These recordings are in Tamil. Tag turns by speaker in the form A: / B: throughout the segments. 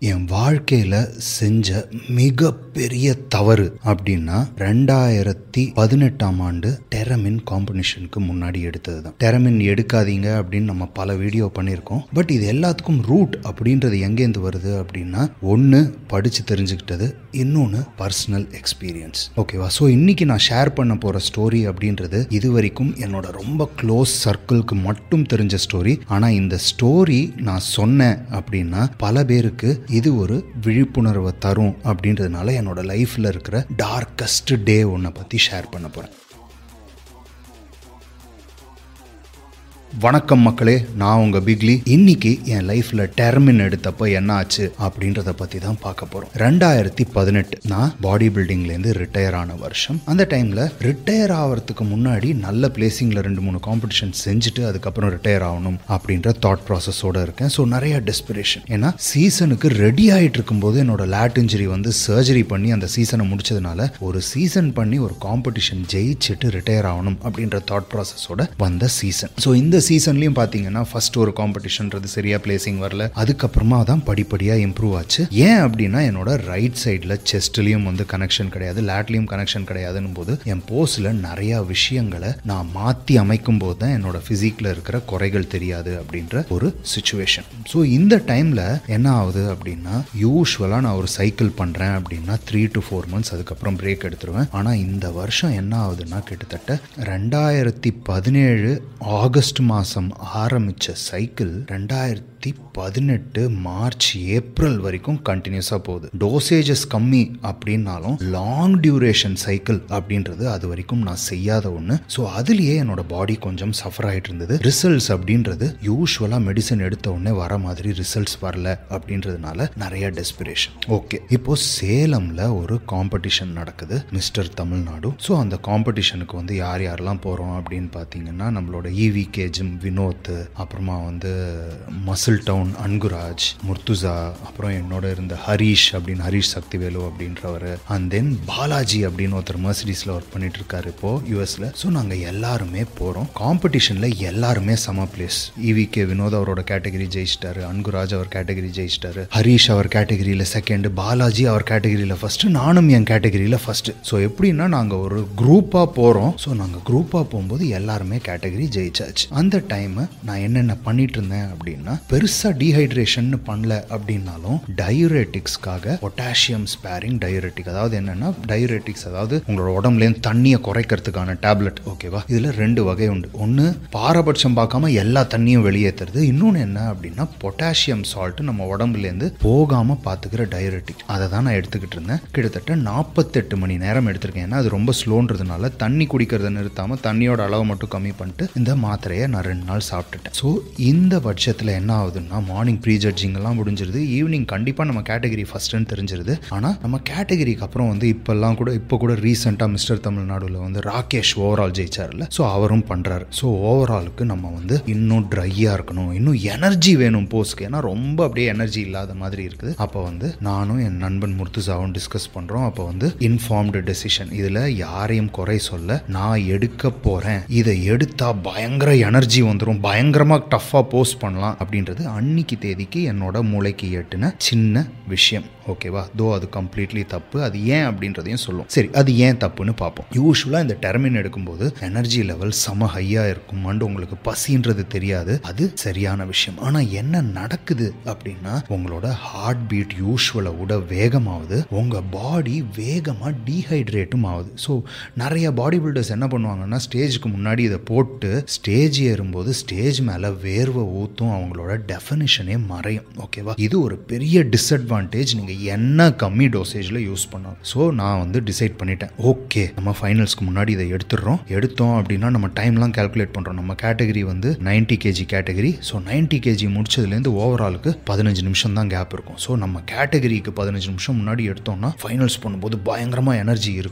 A: என் வாழ்க்கையில் செஞ்ச மிகப்பெரிய தவறு அப்படின்னா 2018 டெரமின் காம்படிஷனுக்கு முன்னாடி எடுத்தது தான். டெரமின் எடுக்காதீங்க அப்படின்னு நம்ம பல வீடியோ பண்ணியிருக்கோம். பட் இது எல்லாத்துக்கும் ரூட் அப்படின்றது எங்கேருந்து வருது அப்படின்னா, ஒன்று படித்து தெரிஞ்சுக்கிட்டது, இன்னொன்று பர்சனல் எக்ஸ்பீரியன்ஸ். ஓகேவா? ஸோ இன்னைக்கு நான் ஷேர் பண்ண போகிற ஸ்டோரி அப்படின்றது இது வரைக்கும் என்னோட ரொம்ப க்ளோஸ் சர்க்கிளுக்கு மட்டும் தெரிஞ்ச ஸ்டோரி. ஆனால் இந்த ஸ்டோரி நான் சொன்னேன் அப்படின்னா பல பேருக்கு இது ஒரு விழிப்புணர்வை தரும் அப்படின்றதுனால என்னோட லைஃப்ல இருக்கிற டார்க்கஸ்ட் டே ஒன்றை பற்றி ஷேர் பண்ண போகிறேன். வணக்கம் மக்களே, நான் உங்கள் பிக்லி. இன்னைக்கு என் லைஃப்பில் டெர்மின் எடுத்தப்போ என்ன ஆச்சு அப்படின்றத பற்றி தான் பார்க்க போகிறோம். 2018 நான் பாடி பில்டிங்லேருந்து ரிட்டையர் ஆன வருஷம். அந்த டைமில் ரிட்டையர் ஆகிறதுக்கு முன்னாடி நல்ல பிளேசிங்கில் 2-3 காம்படிஷன் செஞ்சுட்டு அதுக்கப்புறம் ரிட்டையர் ஆகணும் அப்படின்ற தாட் ப்ராசஸோடு இருக்கேன். ஸோ நிறைய டெஸ்பிரேஷன். ஏன்னா சீசனுக்கு ரெடி ஆகிட்டு இருக்கும்போது என்னோட லேட் இன்ஜுரி சர்ஜரி பண்ணி அந்த சீசனை முடிச்சதுனால ஒரு சீசன் பண்ணி ஒரு காம்படிஷன் ஜெயிச்சுட்டு ரிட்டையர் ஆகணும் அப்படின்ற தாட் ப்ராசஸோட வந்த சீசன். ஸோ இந்த சீசன்லயும் பாத்தீங்கன்னா ஃபர்ஸ்ட் ஒரு காம்படிஷன்றது சரியா பிளேசிங் வரல. அதுக்கப்புறமா தான் படிப்படியா இம்ப்ரூவ் ஆச்சு. ஏன் அப்படின்னா என்னோட ரைட் சைட்ல செஸ்ட்லயும் கனெக்ஷன் கிடையாது, லேட்லயும் கனெக்ஷன் கிடையாதுன்னு போது என் போஸ்ல நிறைய விஷயங்களை நான் மாத்தி அமைக்கும் போது தான் என்னோட பிசிக்ல இருக்கிற குறைகள் தெரியாது அப்படின்ற ஒரு சிச்சுவேஷன். ஸோ இந்த டைம்ல என்ன ஆகுது அப்படின்னா, யூஸ்வலா நான் ஒரு சைக்கிள் பண்றேன் அப்படின்னா 3 to 4 months அதுக்கப்புறம் பிரேக் எடுத்துருவேன். ஆனா இந்த வருஷம் என்ன ஆகுதுன்னா, கிட்டத்தட்ட 2017 ஆகஸ்ட் மாசம் ஆரம்பிச்ச சைக்கிள் 2018 மார்ச் ஏப்ரல் வரைக்கும் கண்டினியூஸா போகுது. டோசேஜஸ் கம்மி அப்படின்னாலும் லாங் டியூரேஷன் சைக்கிள் அப்படின்றது அது வரைக்கும் நான் செய்யாத ஒன்று. ஸோ அதுலயே என்னோட பாடி கொஞ்சம் சஃபர் ஆகிட்டு இருந்தது. ரிசல்ட்ஸ் அப்படின்றது யூஸ்வலா மெடிசன் எடுத்த உடனே வர மாதிரி ரிசல்ட்ஸ் வரல அப்படின்றதுனால நிறைய டெஸ்பிரேஷன். ஓகே, இப்போ சேலம்ல ஒரு காம்படிஷன் நடக்குது, மிஸ்டர் தமிழ்நாடு. ஸோ அந்த காம்படிஷனுக்கு யார் யாரெல்லாம் போறோம் அப்படின்னு பார்த்தீங்கன்னா, நம்மளோட EVK ஜிம் வினோத், அப்புறமா மசில் டவுன் அன்குராஜ், முர்துசா, அப்புறம் என்னோட இருந்த ஹரீஷ் சக்திவேலு அப்படின்றவர், அண்ட் தென் பாலாஜி அப்படின்னு ஒருத்தர் மெர்சிடிஸ்ல ஒர்க் பண்ணிட்டு இருக்காரு இப்போ யூஎஸ்ல. ஸோ நாங்க எல்லாருமே போறோம். காம்படிஷன்ல எல்லாருமே சம பிளேஸ். EVK வினோத் அவரோட கேட்டகரி ஜெயிச்சிட்டாரு, அன்குராஜ் அவர் கேட்டகரி ஜெயிச்சிட்டாரு, ஹரீஷ் அவர் கேட்டகரியில செகண்ட், பாலாஜி அவர் கேட்டகரியில ஃபர்ஸ்ட், நானும் என் கேட்டகரியில ஃபர்ஸ்ட். ஸோ எப்படின்னா நாங்க ஒரு குரூப்பா போறோம். ஸோ நாங்க குரூப்பா போகும்போது எல்லாருமே கேட்டகரி ஜெயிச்சாச்சு. அந்த டைம் நான் என்னென்ன பண்ணிட்டு இருந்தேன் அப்படின்னா, பெருசா டீஹைட்ரேஷன் பண்ணல அப்படின்னாலும் டயூரேட்டிக்ஸ்க்காக பொட்டாசியம் ஸ்பேரிங் டயூரேட்டிக், அதாவது என்னன்னா டயூரேட்டிக்ஸ் அதாவது உங்களோட உடம்புல தண்ணியை குறைக்கிறதுக்கான டேப்லெட். ஓகேவா? இதுல 2 வகை உண்டு. ஒன்னு பாரபட்சம் பார்க்காம எல்லா தண்ணியும் வெளியேற்றுறது, இன்னொன்னு என்ன அப்படின்னா பொட்டாசியம் சால்ட் நம்ம உடம்புல இருந்து போகாம பாத்துக்கிற டயூரேட்டிக். அதை தான் நான் எடுத்துக்கிட்டு இருந்தேன். கிட்டத்தட்ட 48 மணி நேரம் எடுத்திருக்கேன். ஏன்னா அது ரொம்ப ஸ்லோன்றதுனால தண்ணி குடிக்கிறத நிறுத்தாம தண்ணியோட அளவு மட்டும் கம்மி பண்ணிட்டு இந்த மாத்திரையை நான் 2 நாள் சாப்பிட்டுட்டேன். ஸோ இந்த பட்சத்தில் என்ன ஆகுதுன்னா, மார்னிங் ப்ரீ ஜட்ஜிங் எல்லாம் முடிஞ்சிருது, ஈவினிங் கண்டிப்பாக நம்ம கேட்டகரி ஃபர்ஸ்ட்னு தெரிஞ்சிருது. ஆனால் நம்ம கேட்டகரிக்கு அப்புறம் இப்போ கூட ரீசெண்டாக மிஸ்டர் தமிழ்நாடுல ராகேஷ் ஓவரால் ஜெயிச்சார்ல. ஸோ அவரும் பண்றாரு. ஸோ ஓவராலுக்கு நம்ம இன்னும் ட்ரையா இருக்கணும், இன்னும் எனர்ஜி வேணும் போஸ்க்கு. ஏன்னா ரொம்ப அப்படியே எனர்ஜி இல்லாத மாதிரி இருக்குது. அப்போ நானும் என் நண்பன் முர்துசாவும் டிஸ்கஸ் பண்றோம். அப்போ இன்ஃபார்ம்டு டெசிஷன், இதுல யாரையும் குறை சொல்ல, நான் எடுக்க போறேன், இதை எடுத்தா பயங்கர எனர்ஜி வந்துடும், பயங்கரமா டஃபா போஸ்ட் பண்ணலாம் அப்படின்றது அன்னைக்கு தேதிக்கு என்னோட மூளைக்கு எட்டுன சின்ன விஷயம். ஓகேவா? தோ அது கம்ப்ளீட்லி தப்பு. அது ஏன் அப்படின்றதையும் சொல்லும். சரி, அது ஏன் தப்புன்னு பார்ப்போம். யூஸ்வலா இந்த டெர்மின் எடுக்கும்போது எனர்ஜி லெவல் செம ஹையா இருக்கும், உங்களுக்கு பசின்றது தெரியாது, அது சரியான விஷயம். ஆனா என்ன நடக்குது அப்படின்னா, உங்களோட ஹார்ட் பீட் யூஸ்வலை விட வேகமாகுது, உங்க பாடி வேகமா டீஹைட்ரேட்டும் ஆகுது. ஸோ நிறைய பாடி பில்டர்ஸ் என்ன பண்ணுவாங்கன்னா, ஸ்டேஜுக்கு முன்னாடி இதை போட்டு ஸ்டேஜ் ஏறும்போது ஸ்டேஜ் மேல வேர்வை ஊத்தும், அவங்களோட டெஃபினிஷனே மறையும். ஓகேவா? இது ஒரு பெரிய டிஸ்அட்வான்டேஜ் நீங்க என்ன கம்மி டோசேஜ்ல யூஸ் பண்ணலாம். ஸோ நான் டிசைட் பண்ணிட்டேன், ஓகே நம்ம ஃபைனல்ஸ்க்கு முன்னாடி இதை எடுத்தோம் அப்படின்னா நம்ம டைம்லாம் கால்குலேட் பண்றோம். நம்ம category 90 kg category. So 90 kg முடிச்சதுலேருந்து ஓவராலுக்கு 15 நிமிஷம் தான் கேப் இருக்கும். ஸோ நம்ம கேட்டகரிக்கு 15 நிமிஷம் முன்னாடி எடுத்தோம்னா ஃபைனல்ஸ் பண்ணும்போது பயங்கரமா எனர்ஜி இருக்கும்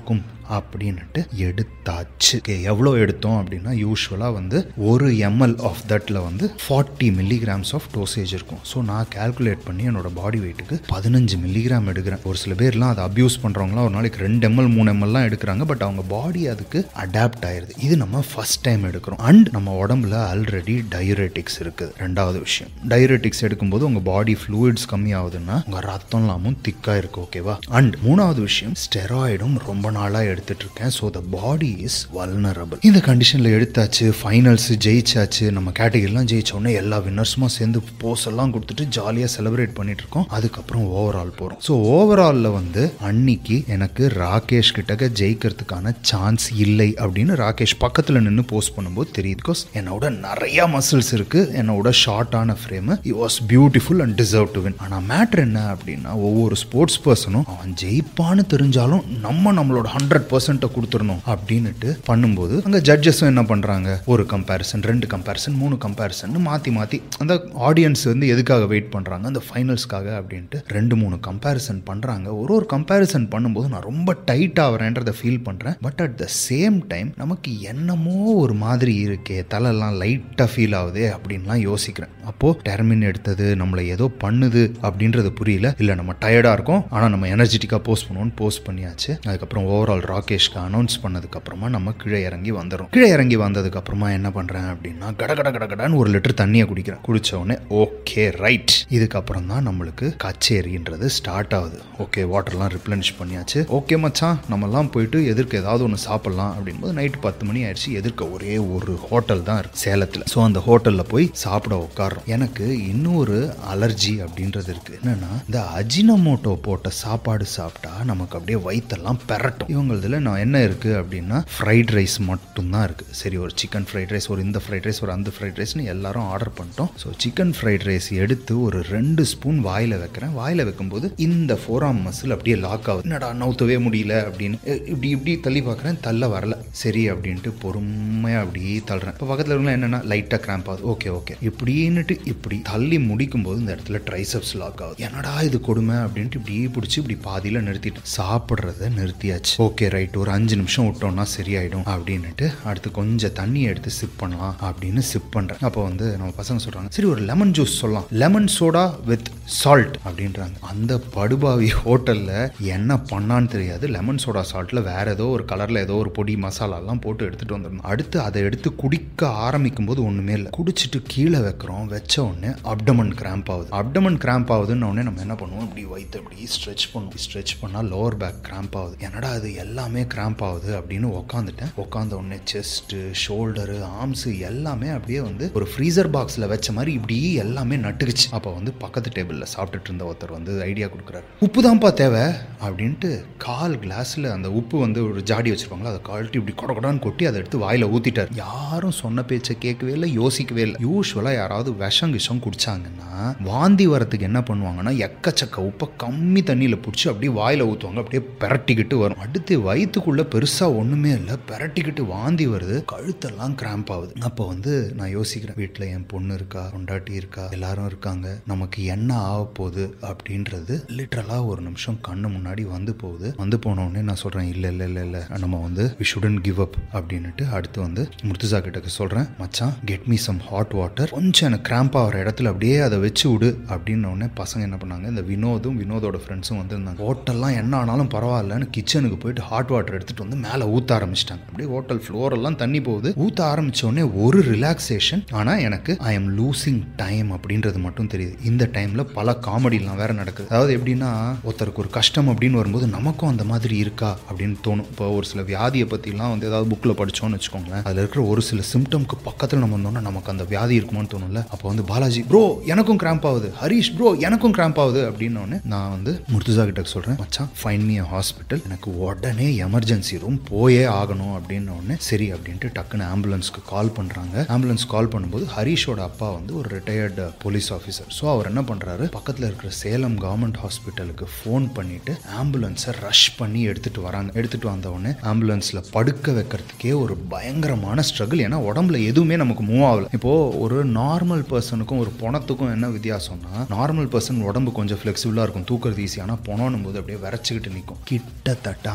A: அப்படின்னுட்டு எடுத்தாச்சு. எவ்வளோ எடுத்தோம் அப்படின்னா யூஸ்வலாக வந்து 1 ml ஆஃப் தட்ல வந்து 40 மில்லிகிராம்ஸ் ஆஃப் டோசேஜ் இருக்கும். ஸோ நான் கால்குலேட் பண்ணி என்னோட பாடி வெயிட்டுக்கு 15 மில்லிகிராம் எடுக்கிறேன். ஒரு சில பேர்லாம் அதை அப்யூஸ் பண்ணுறவங்களாம் ஒரு நாளைக்கு 2 ml 3 mlலாம் எடுக்கிறாங்க. பட் அவங்க பாடி அதுக்கு அடாப்ட் ஆயிருது. இது நம்ம ஃபர்ஸ்ட் டைம் எடுக்கிறோம். அண்ட் நம்ம உடம்புல ஆல்ரெடி டயூரேட்டிக்ஸ் இருக்குது. ரெண்டாவது விஷயம், டயூரேட்டிக்ஸ் எடுக்கும்போது உங்கள் பாடி ஃப்ளூயிட்ஸ் கம்மி ஆகுதுன்னா உங்கள் ரத்தம் இல்லாமல் திக்காக இருக்கு. ஓகேவா? அண்ட் மூணாவது விஷயம், ஸ்டெராய்டும் ரொம்ப நாளாக எடுத்துட்டு இருக்கேன். So the body is vulnerable. இந்த கண்டிஷனில் எடுத்தாச்சு. ஃபைனல்ஸ் ஜெயிச்சாச்சு. நம்ம கேட்டகரிலாம் ஜெயிச்சோடனே எல்லா வின்னர்ஸுமா சேர்ந்து போஸ் எல்லாம் கொடுத்துட்டு ஜாலியாக செலிப்ரேட் பண்ணிட்டு இருக்கோம். அதுக்கப்புறம் ஓவரால் போகிறோம். ஸோ ஓவராலில் வந்து அன்னைக்கு எனக்கு ராகேஷ் கிட்ட ஜெயிக்கிறதுக்கான சான்ஸ் இல்லை அப்படின்னு ராகேஷ் பக்கத்தில் நின்று போஸ்ட் பண்ணும்போது தெரியுது. பிகாஸ் என்னோட நிறைய மசில்ஸ் இருக்கு, என்னோட ஷார்ட்டான frame. He was beautiful and deserve to win. ஆனால் மேட்ரு என்ன அப்படின்னா, ஒவ்வொரு ஸ்போர்ட்ஸ் பர்சனும் அவன் ஜெயிப்பான்னு தெரிஞ்சாலும் நம்மளோட 100% கொடுத்துடணும் அப்படின்னுட்டு பண்ணும்போது அங்கே ஜட்ஜஸும் என்ன பண்ணுறாங்க, ஒரு கம்பேரிசன், 2 கம்பேரிசன், 3 கம்பேரிசன் மாற்றி அந்த ஆடியன்ஸ் வந்து எதுக்காக வெயிட் பண்ணுறாங்க, அந்த ஃபைனல்ஸ்க்காக அப்படின்ட்டு 2-3 கம்பேரிசன் பண்ணுறாங்க. ஒரு கம்பேரிசன் பண்ணும்போது நான் ரொம்ப டைட் ஆகிறேன்றதை ஃபீல் பண்ணுறேன். But at the same time நமக்கு என்னமோ ஒரு மாதிரி இருக்கே, தலைலாம் லைட்டாக ஃபீல் ஆகுதே அப்படின்லாம் யோசிக்கிறேன். அப்போது டெர்மின் எடுத்தது நம்மளை ஏதோ பண்ணுது அப்படின்றது புரியல. இல்லை நம்ம டயர்டாக இருக்கோம், ஆனால் நம்ம எனர்ஜெட்டிக்காக போஸ்ட் பண்ணுவோம்னு போஸ்ட் பண்ணியாச்சு. அதுக்கப்புறம் ஓவரால் ராகேஷ்க்கு அனௌன்ஸ் பண்ணதுக்கப்புறமா நம்ம கீழே இறங்கி வந்துடும். கீழே இறங்கி வந்ததுக்கப்புறமா என்ன பண்ணுறேன் அப்படின்னா, கடகடான்னு 1 லிட்டர் தண்ணியை குடிக்கிறேன். குடிச்ச உடனே ஓகே ரைட், இதுக்கப்புறம் தான் நம்மளுக்கு கச்சேரின்றது ஸ்டார்ட் ஆகுது. ஓகே, வாட்டர்லாம் ரிப்ளனிஷ் பண்ணியாச்சு. ஓகே மச்சான், நம்மலாம் போயிட்டு எதிர்க்க ஏதாவது ஒன்று சாப்பிட்லாம் அப்படின்போது நைட்டு 10 மணி ஆயிடுச்சு. எதிர்க்க ஒரே ஒரு ஹோட்டல் தான் இருக்கு சேலத்தில். ஸோ அந்த ஹோட்டலில் போய் சாப்பிட உட்காரோம். எனக்கு இன்னொரு அலர்ஜி அப்படின்றது இருக்கு. என்னன்னா, இந்த அஜினமோட்டோ போட்ட சாப்பாடு சாப்பிட்டா நமக்கு அப்படியே வயிற்றெல்லாம் பெரட்டும். இவங்களதுல நான் என்ன இருக்கு அப்படின்னா, ஃப்ரைட் ரைஸ் மட்டும்தான் இருக்கு. சரி, ஒரு சிக்கன் ஃப்ரைட் ரைஸ், ஒரு இந்த ஃப்ரைட் ரைஸ், ஒரு அந்த ஃப்ரைட் ரைஸ்னு எல்லாரும் ஆர்டர் பண்ணிட்டோம். ஸோ சிக்கன் ஃப்ரைட் ரைஸ் எடுத்து ஒரு 2 ஸ்பூன் வாயில் வைக்கிறேன். வாயில் வைக்கும்போது இந்த ஃபோராம் மசில் அப்படியே லாக் ஆகுது. என்னடா நவுத்தவே முடியல அப்படின்னு இப்படி தள்ளி பார்க்குறேன், தள்ள வரல. சரி அப்படின்ட்டு பொறுமையாக அப்படியே தள்ளுறேன். இப்போ பக்கத்தில் இருக்கலாம் என்னன்னா லைட்டாக கிராம்ப் ஆகுது. ஓகே இப்படின்னுட்டு இப்படி தள்ளி முடிக்கும் போது இந்த இடத்துல ட்ரைசெப்ஸ் லாக் ஆகுது. என்னடா இது கொடுமை அப்படின்ட்டு இப்படியே பிடிச்சி இப்படி பாதியில் நிறுத்திட்டு சாப்பிட்றத நிறுத்தியாச்சு. ஓகே ரைட், ஒரு 5 நிமிஷம் விட்டோம்னா சரியாயிடும் அப்படின்னுட்டு அடுத்து கொஞ்சம் தண்ணியை எடுத்து சிப் பண்ணலாம் அப்படின்னு சிப் பண்ணுறேன். அப்போ வந்து நம்ம பசங்க சொல்கிறாங்க, சரி ஒரு லெமன் ஜூஸ் சொல்லலாம், லெமன் சோடா வித் சால்ட் அப்படின்றாங்க. அந்த படுபாவி ஹோட்டலில் என்ன பண்ணான்னு தெரியாது. லெமன் சோடா சால்ட்டில் வேற ஏதோ ஒரு கலரில் ஏதோ ஒரு பொடி மசாலாலாம் போட்டு எடுத்துகிட்டு வந்துடணும். அடுத்து அதை எடுத்து குடிக்க ஆரம்பிக்கும் போது ஒன்றுமே இல்லை. குடிச்சிட்டு கீழே வைக்கிறோம். வச்ச உடனே அப்டமன் கிராம்ப் ஆகுது. அப்டமன் கிராம்ப் ஆகுதுன்னு உடனே நம்ம என்ன பண்ணுவோம், இப்படி வயிற்று இப்படி ஸ்ட்ரெச் பண்ணுவோம். ஸ்ட்ரெச் பண்ணால் லோவர் பேக் கிராம்ப் ஆகுது. என்னடா அது எல்லாமே கிராம்ப் ஆகுது அப்படின்னு உட்காந்துட்டேன். உட்காந்த உடனே செஸ்ட்டு, ஷோல்டரு, ஆர்ம்ஸு எல்லாமே அப்படியே வந்து ஒரு ஃப்ரீசர் பாக்ஸில் வச்ச மாதிரி இப்படி எல்லாமே நட்டுக்குச்சு. அப்போ வந்து பக்கத்து டேபிளில் சாப்பிட்டுட்டு இருந்த ஒருத்தர் வந்து ஐடியா கொடுக்குறாரு, உப்பு தான்ப்பா தேவை அப்படின்ட்டு 1/4 கிளாஸில் அந்த உப்பு வந்து ஒரு ஜாடி வச்சுருப்பாங்களா, அதை கழட்டி இப்படி கொடன்னு கொட்டி அதை எடுத்து வாயில் ஊற்றிட்டார். யாரும் சொன்ன பேச்சை கேட்கவே இல்லை, யோசிக்கவே இல்லை. யூஸ்வலாக யாராவது விஷம் குடிச்சாங்கன்னா வாந்தி வரத்துக்கு என்ன பண்ணுவாங்கன்னா, எக்கச்சக்க உப்பை கம்மி தண்ணியில் பிடிச்சி அப்படியே வாயில் ஊற்றுவாங்க. அப்படியே பெரட்டிக்கிட்டு வரும். அடுத்து வயிற்றுக்குள்ளே பெருசாக ஒன்றுமே இல்லை, பெரட்டிக்கிட்டு வாந்தி வருது, கழுத்தெல்லாம் கிராம்ப் ஆகுது. அப்போ வந்து நான் யோசிக்கிறேன், வீட்டில் என் பொண்ணு இருக்கா, பொண்டாட்டி இருக்கா, எல்லாரும் இருக்காங்க, நமக்கு என்ன ஆக போகுது அப்படின்றது லிட்டரலாக ஒரு நிமிஷம் கண்ணு முன்னாடி வந்து போகுது. வந்து போனோடனே நான் சொல்கிறேன், இல்லை நம்ம வந்து we shouldn't give up அப்படின்னுட்டு அடுத்து வந்து முர்த்துசா கிட்ட சொல்கிறேன், மச்சான் get me some hot water, கொஞ்சம் எனக்கு கிராம்ப் ஆகிற இடத்துல அப்படியே அதை வச்சு விடு அப்படின்னோடனே பசங்க என்ன பண்ணாங்க, இந்த வினோதோட ஃப்ரெண்ட்ஸும் வந்து இருந்தாங்க. ஹோட்டல்லாம் என்ன ஆனாலும் பரவாயில்லன்னு கிச்சனுக்கு போயிட்டு ஹாட் வாட்டர் எடுத்துகிட்டு வந்து மேலே ஊற்ற ஆரம்பிச்சிட்டாங்க. அப்படியே ஹோட்டல் ஃப்ளோர் எல்லாம் தண்ணி போகுது. ஊற்ற ஆரம்பித்தோடனே ஒரு ரிலாக்ஸேஷன். ஆனால் எனக்கு ஐ எம் லூசிங் டைம் அப்படின்றது மட்டும் தெரியுது. இந்த டைமில் பல காமெடிலாம் வேற நடக்குது. அதாவது எப்படின்னா, ஒருத்தருக்கு ஒரு கஷ்டம் அப்படின்னு வரும்போது நமக்கும் அந்த மாதிரி இருக்கா அப்படின்னு தோணும். இப்போ ஒரு சில வியாதியை பற்றிலாம் வந்து ஏதாவது புக்கில் படித்தோன்னு வச்சுக்கோங்களேன், அதில் இருக்கிற ஒரு சில சிம்டம்க்கு பக்கத்தில் நம்ம வந்தோம்னா நமக்கு அந்த வியாதி இருக்குமான்னு தோணும்ல. அப்போ வந்து பாலாஜி ப்ரோ எனக்கும் கிராம்ப் ஆகுது, ஹரீஷ் ப்ரோ எனக்கும் கிராம்ப் ஆகுது அப்படின்னோடனே நான் வந்து முர்த்துசா கிட்ட சொல்கிறேன், மச்சான் ஃபைண்ட் மீ ஹாஸ்பிட்டல், எனக்கு உடனே எமர்ஜென்சி ரூம் போயே ஆகணும் அப்படின்னோடனே சரி அப்படின்ட்டு டக்குன்னு ஆம்புலன்ஸ்க்கு கால் பண்ணுறாங்க. ஆம்புலன்ஸ் கால் பண்ணும்போது ஹரீஷோட அப்பா வந்து ஒரு ரிட்டையர்டு போலீஸ் ஆஃபீஸர். ஸோ அவர் என்ன பண்ணுறாரு, பக்கத்தில் இருக்கிற சேலம் கவர்மெண்ட் ஹாஸ்பிட்டலுக்கு ஃபோன் பண்ணிட்டு ஆம்புலன்ஸை ரஷ் பண்ணி எடுத்துகிட்டு வராங்க. எடுத்துகிட்டு வந்தவொடனே ஆம்புலன்ஸில் படுக்க வைக்கிறதுக்கே ஒரு பயங்கரமான ஸ்ட்ரகிள். ஏன்னா உடம்புல எதுவுமே நமக்கு மூவ் ஆகலை. இப்போது ஒரு நார்மல் பர்சனுக்கும் ஒரு பொணத்துக்கும் என்ன வித்தியாசம்னா, நார்மல் பர்சன் உடம்பு கொஞ்சம் ஃப்ளெக்சிபிளாக இருக்கும், தூக்குறது ஈஸி. ஆனால் பொணனும் போது அப்படியே விரைச்சிக்கிட்டு நிற்கும். கிட்டத்தட்ட அந்த ஸ்டேஜ்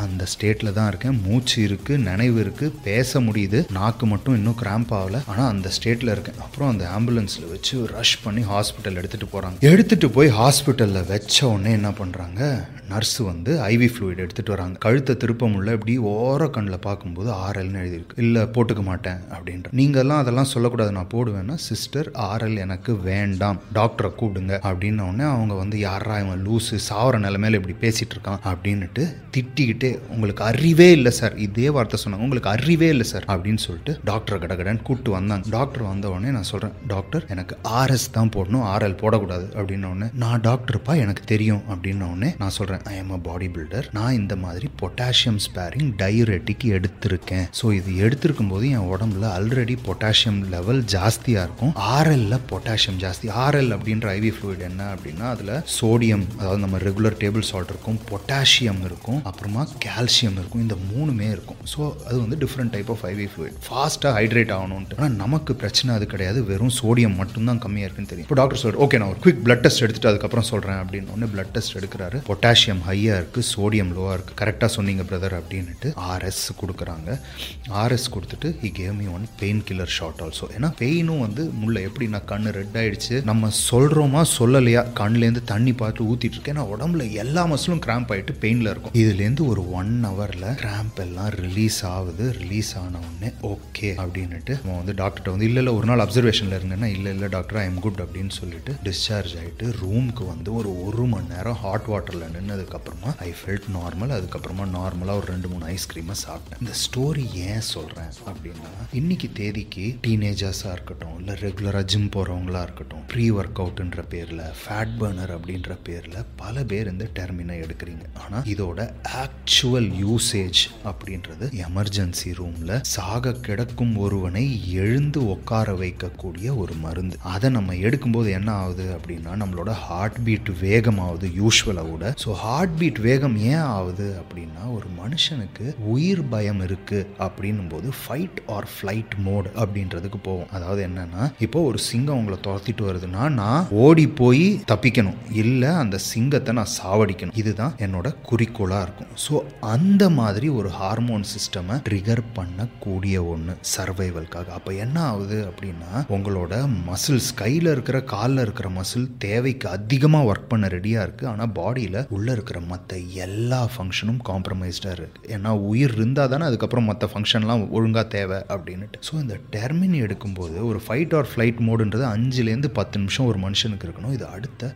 A: ஸ்டேட்டில் தான் இருக்கேன், மூச்சு இருக்குது, நினைவு இருக்குது, பேச முடியுது, நாக்கு மட்டும் இன்னும் கிராம்ப் ஆகலை, ஆனால் அந்த ஸ்டேட்டில் இருக்கேன். அப்புறம் அந்த ஆம்புலன்ஸில் வச்சு ரஷ் பண்ணி ஹாஸ்பிட்டல் எடுத்துகிட்டு போகிறாங்க. எடுத்துகிட்டு போய் ஹாஸ்பிட்டலில் வச்ச உடனே என்ன பண்ணுறாங்க, நர்ஸு வந்து ஐவி ஃப்ளூயிட் எடுத்துகிட்டு வராங்க. கழுத்தை திருப்ப முடியல, இப்படி ஓர கண்ணில் பார்க்கும்போது ஆர்எல்னு எழுதியிருக்கு. இல்லை போட்டுக்க மாட்டேன் அப்படின்ற. நீங்கள்லாம் அதெல்லாம் சொல்லக்கூடாது, நான் போடுவேன்னா சிஸ்டர் ஆர்எல் எனக்கு வேண்டாம், டாக்டரை கூப்பிடுங்க அப்படின்ன உடனே அவங்க வந்து யாரா இவன் லூஸு சாவர நிலைமையில இப்படி பேசிகிட்டு இருக்கான் அப்படின்னுட்டு திட்டிக்கிட்டே, உங்களுக்கு அறிவே இல்லை சார், இதே வார்த்தை சொன்னாங்க, உங்களுக்கு அறிவே இல்லை சார் அப்படின்னு சொல்லிட்டு டாக்டரை கடகடன்னு கூப்பிட்டு வந்தாங்க. டாக்டர் வந்த உடனே நான் சொல்கிறேன், டாக்டர் எனக்கு ஆர்எஸ் தான் போடணும், ஆர்எல் போடக்கூடாது அப்படின்ன உடனே, நான் டாக்டர்ப்பா எனக்கு தெரியும் அப்படின்ன உடனே நான் சொல்கிறேன், I am a body builder, நான் இந்த மாதிரி பொட்டாசியம் ஸ்பேரிங் டயூரெட்டிக் எடுத்திருக்கேன். ஸோ இது எடுத்திருக்கும் போது என் உடம்புல ஆல்ரெடி பொட்டாசியம் லெவல் ஜாஸ்தியாக இருக்கும், ஆர்எல்ல பொட்டாசியம் ஜாஸ்தி. ஆர்எல் அப்படின்ற ஐவி ஃப்ளூயிட் என்ன அப்படின்னா, அதில் சோடியம், அதாவது நம்ம ரெகுலர் டேபிள் சால்ட் இருக்கும், பொட்டாசியம் இருக்கும், அப்புறமா கால்சியம் இருக்கும், இந்த மூணுமே இருக்கும். ஸோ அது வந்து different type of IV fluid, ஃபாஸ்ட்டாக ஹைட்ரேட் ஆகணும்ட்டு. ஆனால் நமக்கு பிரச்சனை அது கிடையாது, வெறும் சோடியம் மட்டும்தான் கம்மியாக இருக்குன்னு தெரியும். இப்போ டாக்டர் சொல்கிறார், ஓகே நான் ஒரு குவிக் பிளட் டெஸ்ட் எடுத்துட்டு அதுக்கப்புறம் சொல்கிறேன் அப்படின்னு ஒன்று பிளட் டெஸ்ட் எடுக்கிறாரு. பொட்டாசியம் ஹையாக இருக்குது, சோடியம் லோவாக இருக்குது, கரெக்டாக சொன்னீங்க பிரதர் அப்படின்ட்டு ஆர்எஸ் கொடுக்குறாங்க. ஆர்எஸ் கொடுத்துட்டு he gave me one pain killer shot also. ஏன்னா பெயினும் வந்து முள்ள எப்படி நான் கண்ணு ரெட் ஆயிடுச்சு, நம்ம சொல்கிறோமா சொல்லலையா, கண்ணுலேருந்து தண்ணி பார்த்து ஊற்றிட்டு இருக்கேன், ஏன்னா உடம்புல எல்லா மசிலும் கிராம்ப் ஆகிட்டு பெயினில் இருக்கும். இதுலேருந்து ஒரு 1 ஹவரில் கிராம்ப் எல்லாம் ரிலீஸ் ஆகுது. ரிலீஸ் ஆன உடனே ஓகே அப்படின்னுட்டு அவன் வந்து டாக்டர்கிட்ட வந்து இல்லை ஒரு நாள் அப்சர்வேஷனில் இருங்கன்னா, இல்லை டாக்டர் ஐ எம் குட் அப்படின்னு சொல்லிட்டு டிஸ்சார்ஜ் ஆகிட்டு ரூமுக்கு வந்து ஒரு 1 மணி நேரம் ஹாட் வாட்டரில் நின்னதுக்கப்புறமா ஐ ஃபெல்ட் நார்மல். அதுக்கப்புறமா நார்மலாக ஒரு 2-3 ஐஸ்கிரீமை சாப்பிட்டேன். இந்த ஸ்டோரி ஏன் சொல்கிறேன் அப்படின்னா, இன்னைக்கு தேதிக்கு டீனேஜர்ஸாக இருக்கட்டும், இல்லை ரெகுலராக ஜிம் போகிறவங்களா இருக்கட்டும், ப்ரீ ஒர்க் அவுட்ன்ற பேரில், ஃபேட் பர்னர் அப்படின்ற பேரில் பல பேர் இந்த டெர்மினை எடுக்கிறீங்க. ஆனால் இதோட ஆக்சுவல் யூசேஜ் அப்படின்றது எமர்ஜென்சி ரூமில் சாக கிடக்கும் ஒருவனை எழுந்து உட்கார வைக்கக்கூடிய ஒரு மருந்து. அதை நம்ம எடுக்கும்போது என்ன ஆகுது அப்படின்னா, நம்மளோட ஹார்ட் பீட் வேகமாகுது யூஸ்வலாக விட. ஸோ ஹார்ட் பீட் வேகம் ஏன் ஆகுது அப்படின்னா, ஒரு மனுஷனுக்கு உயிர் பயம் இருக்கு அப்படின்னும் போது ஃபைட் ஆர் ஃப்ளைட் மோட் அப்படின்றதுக்கு போவோம். அதாவது என்னன்னா, இப்போ ஒரு சிங்கம் உங்களை துரத்திட்டு வருதுன்னா நான் ஓடி போய் தப்பிக்கணும், இல்லை அந்த சிங்கத்தை நான் சாவடிக்கணும். இதுதான் என்னோட குறிக்கோளா இருக்கும். ஸோ அந்த மாதிரி ஒரு ஹார்மோன் சிஸ்டமை ட்ரிகர் பண்ணக்கூடிய ஒன்று சர்வைவல்காக. அப்போ என்ன ஆகுது அப்படின்னா, உங்களோட மசில்ஸ், கையில் இருக்கிற காலில் இருக்கிற மசில் தேவைக்கு அதிகமாக ஒர்க் பண்ண ரெடியாக இருக்குது, ஆனால் பாடியில் உள்ளே இருக்கிற மற்ற எல்லா ஃபங்க்ஷனும் காம்ப்ரமைஸ்டாக இருக்குது. ஏன்னா உயிர் இருந்தால் தானே அதுக்கப்புறம் மற்ற ஃபங்க்ஷன்லாம் ஒழுங்காக தேவை அப்படின்ட்டு. ஸோ இந்த டெர்மினி எடுக்கும்போது ஒரு ஃபைட் ஆர் ஃப்ளைட் மோடுன்றது 5-10 நிமிஷம் ஒரு மனுஷனுக்கு இருக்கணும். இது அடுத்த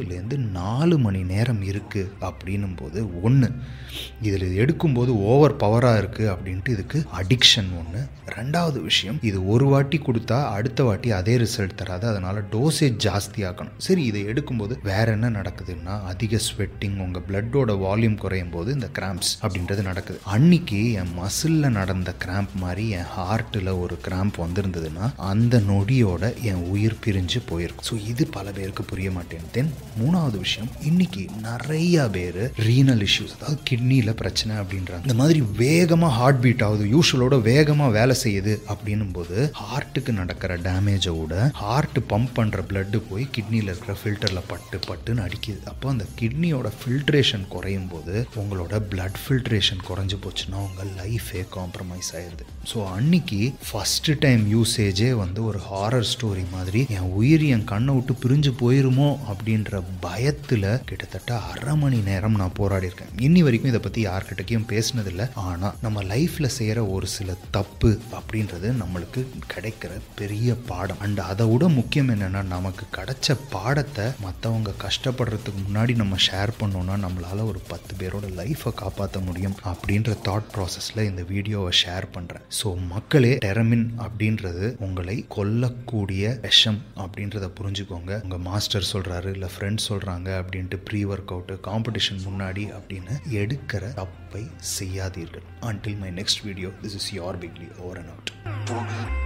A: 3-4 மணி நேரம் இருக்குது அப்படின்னும் போது, ஒன்று இதில் எடுக்கும்போது ஓவர் பவராக இருக்குது அப்படின்ட்டு இதுக்கு அடிக்ஷன் ஒன்று. ரெண்டாவது விஷயம், இது ஒரு வாட்டி கொடுத்தா அடுத்த வாட்டி அதே ரிசல்ட் தராது, அதனால் டோசேஜ் ஜாஸ்தி ஆக்கணும். சரி, இதை எடுக்கும்போது வேற என்ன நடக்குதுன்னா, அதிக ஸ்வெட்டிங், உங்கள் பிளட்டோட வால்யூம் குறையும் போது இந்த கிராம்ப்ஸ் அப்படின்றது நடக்குது. அன்னைக்கு என் மசிலில் நடந்த கிராம்ப் மாதிரி என் ஹார்ட்டில் ஒரு கிராம்ப் வந்திருந்ததுன்னா அந்த நொடியோட என் உயிர் பிரிஞ்சு போயிருக்கும். ஸோ இது பல பேருக்கு புரிய மாட்டேன். தென் மூணாவது விஷயம், இன்னைக்கு நிறைய பேர் ரீனல் இஷ்யூஸ், அதாவது கிட்னியில் பிரச்சனை அப்படின்றாங்க. இந்த மாதிரி வேகமாக ஹார்ட் பீட் ஆகுது, யூஷுவலோட வேகமாக வேலை செய்யுது அப்படின்னும் போது ஹார்ட்டுக்கு நடக்கிற டேமேஜை விட ஹார்ட் பம்ப் பண்ணுற பிளட்டு போய் கிட்னியில் இருக்கிற ஃபில்டரில் பட்டுன்னு அடிக்குது. அப்போ அந்த கிட்னியோட ஃபில்ட்ரேஷன் குறையும் போது உங்களோட பிளட் ஃபில்ட்ரேஷன் குறைஞ்சு போச்சுன்னா உங்கள் லைஃபே காம்ப்ரமைஸ் ஆயிடுது. ஸோ அன்னைக்கு ஃபஸ்ட்டு டைம் யூசேஜே வந்து ஒரு ஹாரர் ஸ்டோரி மாதிரி, என் உயிர் என் கண்ணை விட்டு பிரிஞ்சு போயிருமோ அப்படின்ற பயத்தில் கிட்டத்தட்ட 1/2 மணி நேரம் நான் போராடி இருக்கேன். இன்னி வரைக்கும் இதை பற்றி யார்கிட்டக்கையும் பேசினதில்லை. ஆனால் நம்ம லைஃப்பில் செய்கிற ஒரு சில தப்பு அப்படின்றது நம்மளுக்கு கிடைக்கிற பெரிய பாடம். அண்ட் அதை விட முக்கியம் என்னென்னா, நமக்கு கிடைச்ச பாடத்தை மற்றவங்க கஷ்டப்படுறதுக்கு முன்னாடி நம்ம ஷேர் பண்ணோன்னா நம்மளால் ஒரு 10 பேரோட லைஃப்பை காப்பாற்ற முடியும் அப்படின்ற தாட் ப்ராசஸில் இந்த வீடியோவை ஷேர் பண்ணுறேன். ஸோ மக்களே, டெர்மின் அப்படின்றது உங்களை கொல்லக்கூடிய விஷம் அப்படின்றத புரிஞ்சுக்கோங்க. உங்கள் மாஸ்டர் சொல்கிறாரு, இல்லை ஃப்ரெண்ட்ஸ் சொல்கிறாங்க அப்படின்ட்டு ப்ரீ ஒர்க் அவுட்டு, காம்படிஷன் முன்னாடி அப்படின்னு எடுக்கிற தப்பை செய்யாதீர்கள். Until my next video, this is your Bigly, over and out.